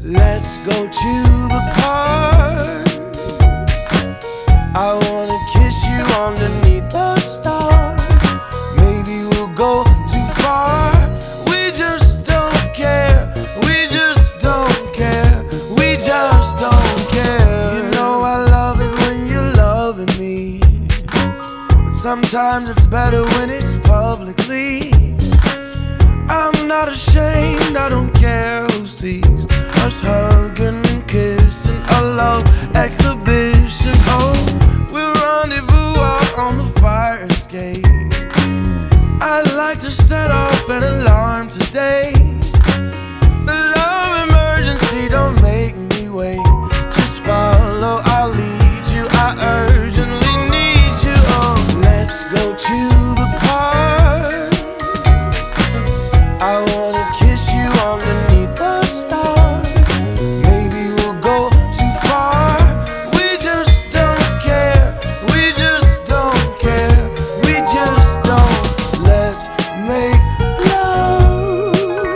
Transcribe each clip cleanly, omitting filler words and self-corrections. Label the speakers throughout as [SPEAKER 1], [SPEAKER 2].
[SPEAKER 1] Let's go to the park. I wanna kiss you underneath the stars. Maybe we'll go too far. We just don't care. We just don't care. We just don't care. You know I love it when you're loving me, but sometimes it's better when it's publicly. I'm not ashamed, I don't care who sees us hugging and kissing, a love exhibition. Oh, we'll rendezvous out on the fire escape. I'd like to set off an alarm today. The love emergency, don't make me wait. Just follow, I'll lead you, I urgently need you. Oh, let's go to the park. I wanna kiss you underneath the stars. Maybe we'll go too far. We just don't care. We just don't care. We just don't. Let's make love.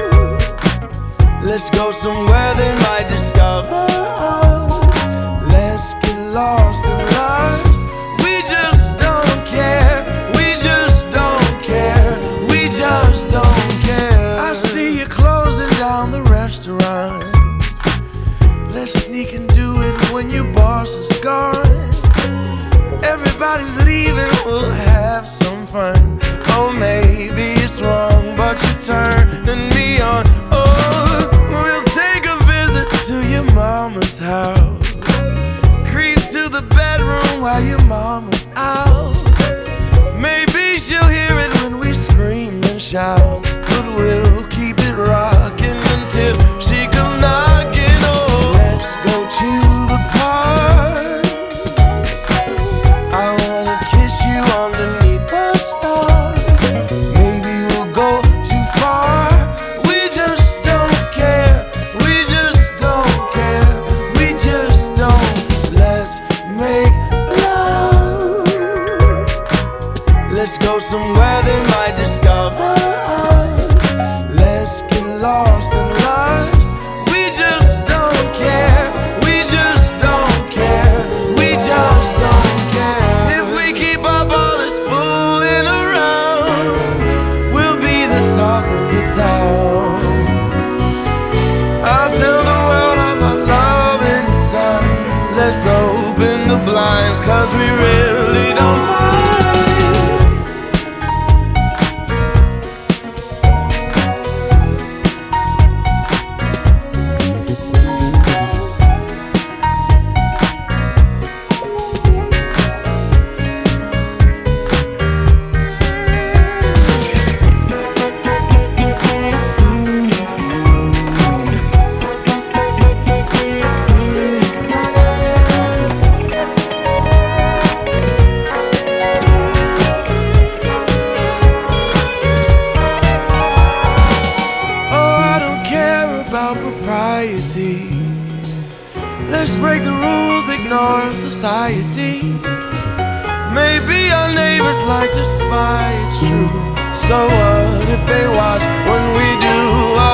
[SPEAKER 1] Let's go somewhere they might discover us. Let's get lost in lust. We just don't care. We just don't care. We just don't care. I see you closing down the restaurant. Let's sneak and do it when your boss is gone. Everybody's leaving, we'll have some fun. Oh, maybe it's wrong, but you're turning me on. Oh, we'll take a visit to your mama's house. Creep to the bedroom while your mama's out. Maybe she'll hear it when we scream and shout, but we'll keep it rocking until she comes knocking. Oh, let's go to the park. I wanna kiss you underneath the stars. Maybe we'll go too far. We just don't care. We just don't care. We just don't. Let's make love. Let's go somewhere they might discover us. Let's get lost in lust. We just don't care. We just don't care. We just don't care. If we keep up all this fooling around, we'll be the talk of the town. I'll tell the world of our love anytime. Let's open the blinds, 'cause we really don't mind. Propriety. Let's break the rules, ignore society. Maybe our neighbors like to spy, it's true. So what if they watch when we do